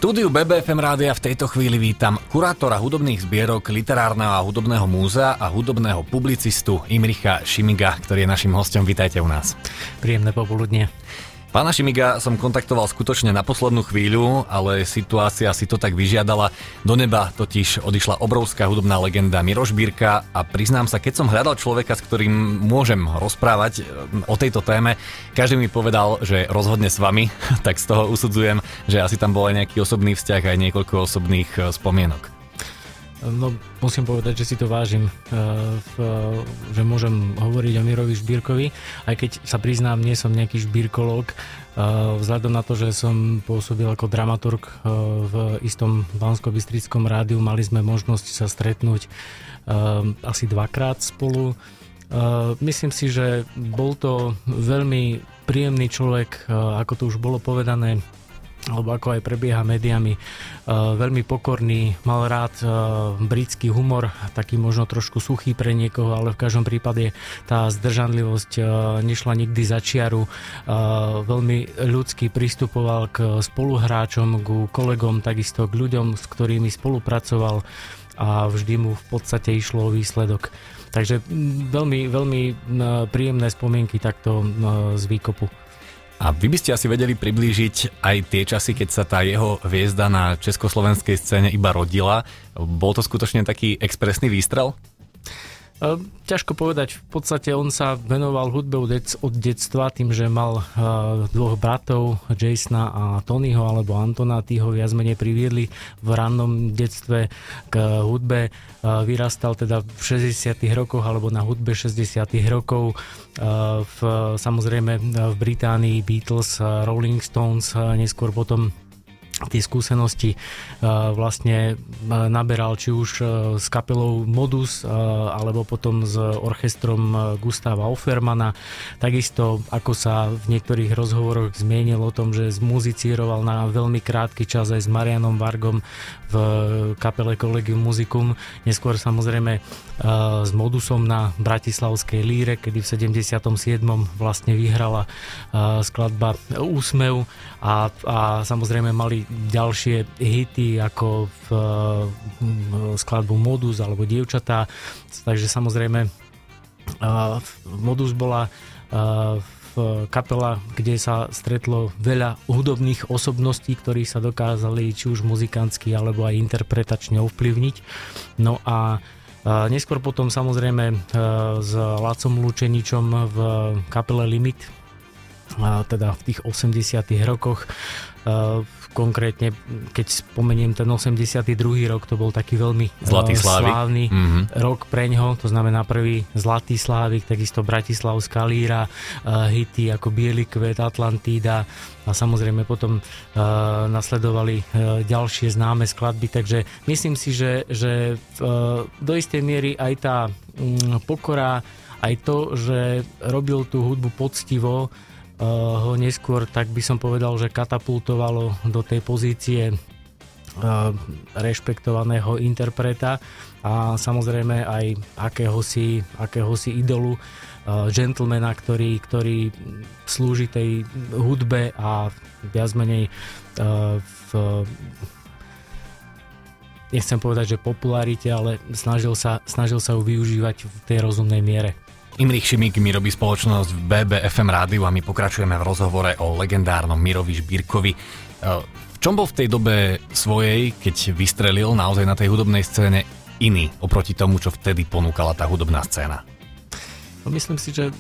Štúdiu BBFM rádia v tejto chvíli vítam kurátora hudobných zbierok Literárneho a hudobného múzea a hudobného publicistu Imricha Šimiga, ktorý je našim hosťom. Vítajte u nás. Príjemné popoludnie. Pána Šimiga som kontaktoval skutočne na poslednú chvíľu, ale situácia si to tak vyžiadala. Do neba totiž odišla obrovská hudobná legenda Miroš Birka a priznám sa, keď som hľadal človeka, s ktorým môžem rozprávať o tejto téme, každý mi povedal, že rozhodne s vami, tak z toho usudzujem, že asi tam bol aj nejaký osobný vzťah, aj niekoľko osobných spomienok. No, musím povedať, že si to vážim, že môžem hovoriť o Mirovi Žbírkovi, aj keď sa priznám, nie som nejaký žbírkológ, vzhľadom na to, že som pôsobil ako dramaturg v istom Banskobystrickom rádiu, mali sme možnosť sa stretnúť asi dvakrát spolu. Myslím si, že bol to veľmi príjemný človek, ako to už bolo povedané, alebo ako aj prebieha médiami, veľmi pokorný, mal rád britský humor, taký možno trošku suchý pre niekoho, ale v každom prípade tá zdržanlivosť nešla nikdy za čiaru, veľmi ľudsky pristupoval k spoluhráčom, k kolegom, takisto k ľuďom, s ktorými spolupracoval a vždy mu v podstate išlo o výsledok. Takže veľmi, veľmi príjemné spomienky takto z výkopu. A vy by ste asi vedeli priblížiť aj tie časy, keď sa tá jeho hviezda na československej scéne iba rodila. Bol to skutočne taký expresný výstrel? Ťažko povedať. V podstate on sa venoval hudbe od detstva tým, že mal dvoch bratov, Jasona a Tonyho alebo Antona, tí ho viac menej priviedli v rannom detstve k hudbe. Vyrastal teda v 60. rokoch alebo na hudbe 60. rokov. Samozrejme v Británii Beatles, Rolling Stones, neskôr potom tie skúsenosti vlastne naberal či už s kapelou Modus alebo potom s orchestrom Gustava Offermana. Takisto, ako sa v niektorých rozhovoroch zmienil o tom, že zmuzicíroval na veľmi krátky čas aj s Marianom Vargom v kapele Collegium Musicum. Neskôr samozrejme s Modusom na bratislavskej líre, kedy v 77. vlastne vyhrala skladba Úsmev a samozrejme mali ďalšie hity ako v skladbu Modus alebo Dievčatá. Takže samozrejme Modus bola kapela, kde sa stretlo veľa hudobných osobností, ktorí sa dokázali či už muzikantsky alebo aj interpretačne ovplyvniť. No a neskôr potom samozrejme s Lacom Lučeničom v kapele Limit, teda v tých 80. rokoch. Konkrétne, keď spomeniem ten 82. rok, to bol taký veľmi slávny rok preňho, to znamená prvý Zlatý Slávik, takisto Bratislavská líra, hity ako Biely kvet, Atlantída a samozrejme potom nasledovali ďalšie známe skladby, takže myslím si, že do istej miery aj tá pokora, aj to, že robil tú hudbu poctivo, ho neskôr, tak by som povedal, že katapultovalo do tej pozície rešpektovaného interpreta a samozrejme aj akéhosi idolu, gentlemana, ktorý slúži tej hudbe a viac menej nechcem povedať, že popularite, ale snažil sa ju využívať v tej rozumnej miere. Imrich Šimig mi robí spoločnosť v BBFM rádiu a my pokračujeme v rozhovore o legendárnom Mirovi Žbírkovi. V čom bol v tej dobe svojej, keď vystrelil naozaj na tej hudobnej scéne, iný oproti tomu, čo vtedy ponúkala tá hudobná scéna? Myslím si, že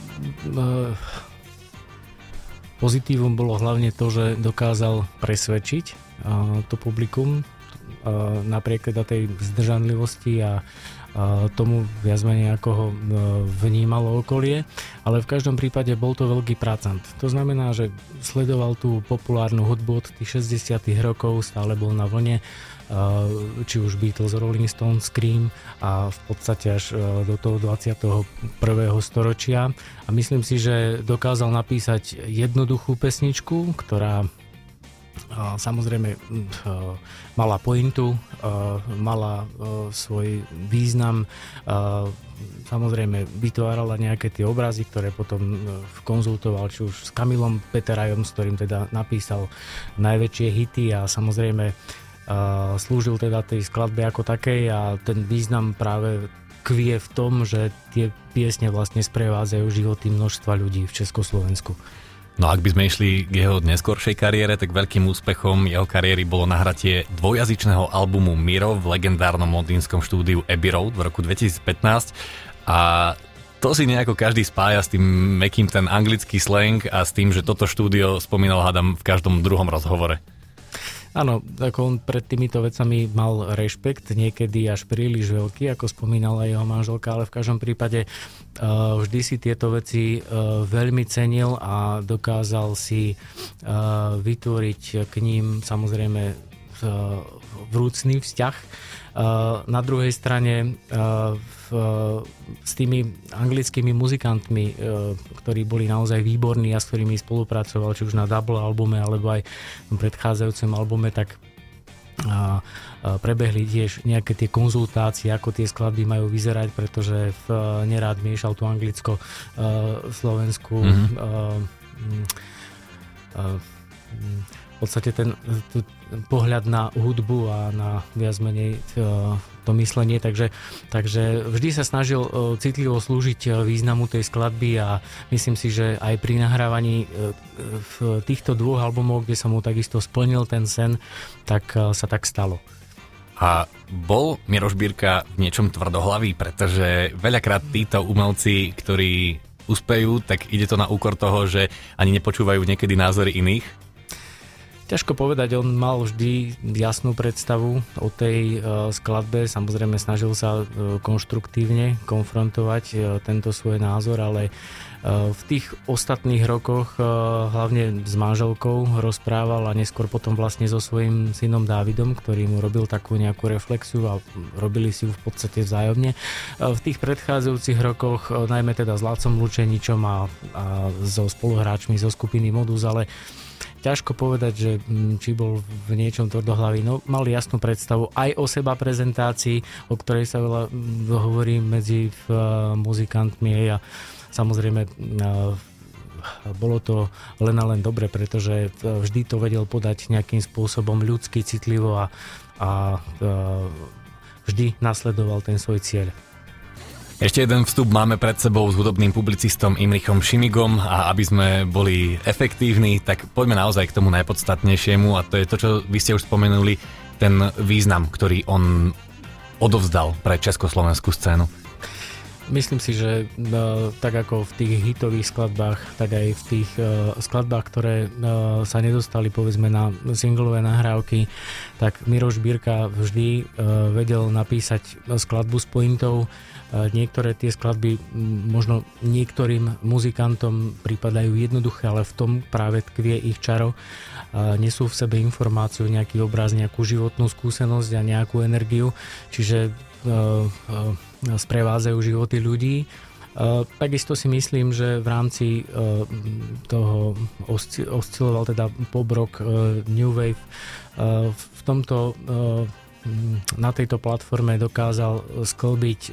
pozitívum bolo hlavne to, že dokázal presvedčiť to publikum napriek teda tej zdržanlivosti a tomu viac menej ako ho vnímalo okolie, ale v každom prípade bol to veľký pracant. To znamená, že sledoval tú populárnu hudbu od tých 60. rokov, stále bol na vlne, či už Beatles, Rolling Stones, Cream a v podstate až do toho 21. storočia. A myslím si, že dokázal napísať jednoduchú pesničku, ktorá Samozrejme mala pointu, mala svoj význam, samozrejme vytvárala nejaké tie obrazy, ktoré potom konzultoval či už s Kamilom Peterajom, s ktorým teda napísal najväčšie hity a samozrejme slúžil teda tej skladbe ako takej a ten význam práve tkvie v tom, že tie piesne vlastne sprevádzajú životy množstva ľudí v Československu. No ak by sme išli k jeho neskoršej kariére, tak veľkým úspechom jeho kariéry bolo nahratie dvojjazyčného albumu Miro v legendárnom londýnskom štúdiu Abbey Road v roku 2015 a to si nejako každý spája s tým mäkkým ten anglický slang a s tým, že toto štúdio spomínal hádam v každom druhom rozhovore. Áno, ako on pred týmito vecami mal rešpekt, niekedy až príliš veľký, ako spomínala jeho manželka, ale v každom prípade vždy si tieto veci veľmi cenil a dokázal si vytvoriť k ním samozrejme vrúcný vzťah. Na druhej strane s tými anglickými muzikantmi, ktorí boli naozaj výborní a s ktorými spolupracoval, či už na double albume alebo aj v predchádzajúcom albume, tak prebehli tiež nejaké tie konzultácie, ako tie skladby majú vyzerať, pretože nerád miešal tú anglicko-slovenskú v podstate ten pohľad na hudbu a na viac menej to myslenie, takže vždy sa snažil citlivo slúžiť významu tej skladby a myslím si, že aj pri nahrávaní v týchto dvoch albumoch, kde sa mu takisto splnil ten sen, tak sa tak stalo. A bol Miroš Birka v niečom tvrdohlavý, pretože veľakrát títo umelci, ktorí uspejú, tak ide to na úkor toho, že ani nepočúvajú niekedy názory iných? Ťažko povedať, on mal vždy jasnú predstavu o tej skladbe, samozrejme snažil sa konštruktívne konfrontovať tento svoj názor, ale v tých ostatných rokoch hlavne s manželkou rozprával a neskôr potom vlastne so svojím synom Dávidom, ktorý mu robil takú nejakú reflexiu a robili si ju v podstate vzájomne. V tých predchádzajúcich rokoch, najmä teda s Lacom Lučeničom a so spoluhráčmi zo skupiny Modus, ale ťažko povedať, že či bol v niečom tvrdohlavý. No, mal jasnú predstavu aj o seba prezentácii, o ktorej sa veľa hovorí medzi muzikantmi a samozrejme bolo to len a len dobre, pretože vždy to vedel podať nejakým spôsobom ľudsky, citlivo a vždy nasledoval ten svoj cieľ. Ešte jeden vstup máme pred sebou s hudobným publicistom Imrichom Šimigom a aby sme boli efektívni, tak poďme naozaj k tomu najpodstatnejšiemu a to je to, čo vy ste už spomenuli, ten význam, ktorý on odovzdal pre československú scénu. Myslím si, že tak ako v tých hitových skladbách, tak aj v tých skladbách, ktoré sa nedostali povedzme na singlové nahrávky, tak Miroš Birka vždy vedel napísať skladbu s pointou. Niektoré tie skladby možno niektorým muzikantom pripadajú jednoduché, ale v tom práve tkvie ich čaro. Nesú v sebe informáciu, nejaký obraz, nejakú životnú skúsenosť a nejakú energiu, čiže sprevádzajú životy ľudí. Takisto si myslím, že v rámci toho osciloval teda pop rock, new wave. V tomto na tejto platforme dokázal sklbiť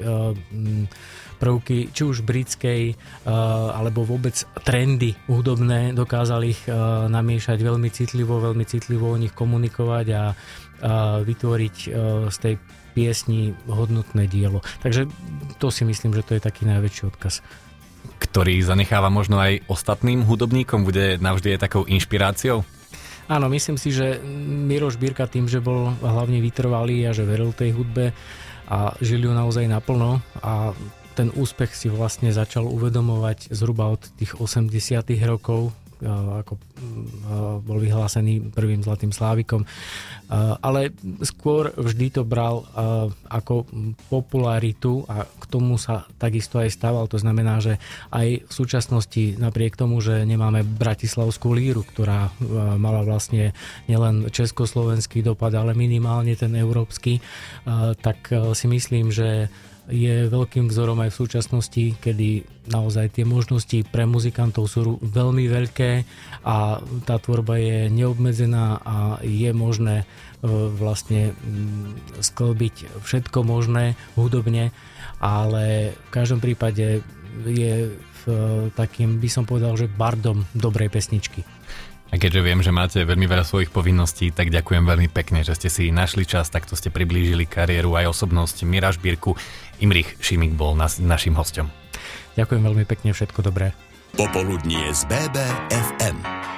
prvky či už britskej alebo vôbec trendy hudobné, dokázal ich namiešať veľmi citlivo o nich komunikovať a vytvoriť z tej piesni hodnotné dielo. Takže to si myslím, že to je taký najväčší odkaz. Ktorý zanecháva možno aj ostatným hudobníkom, bude navždy aj takou inšpiráciou? Áno, myslím si, že Miroš Birka tým, že bol hlavne vytrvalý a že veril tej hudbe a žil ju naozaj naplno a ten úspech si vlastne začal uvedomovať zhruba od tých 80. rokov, ako bol vyhlásený prvým Zlatým Slávikom. Ale skôr vždy to bral ako popularitu a k tomu sa takisto aj stával. To znamená, že aj v súčasnosti napriek tomu, že nemáme Bratislavskú líru, ktorá mala vlastne nielen československý dopad, ale minimálne ten európsky, tak si myslím, že je veľkým vzorom aj v súčasnosti, kedy naozaj tie možnosti pre muzikantov sú veľmi veľké a tá tvorba je neobmedzená a je možné vlastne sklbiť všetko možné hudobne, ale v každom prípade je takým, by som povedal, že bardom dobrej pesničky. A keďže viem, že máte veľmi veľa svojich povinností, tak ďakujem veľmi pekne, že ste si našli čas, takto ste priblížili kariéru aj osobnosť Mira Žbírku. Imrich Šimik bol naším hosťom. Ďakujem veľmi pekne, všetko dobré. Popoludnie z BBFM.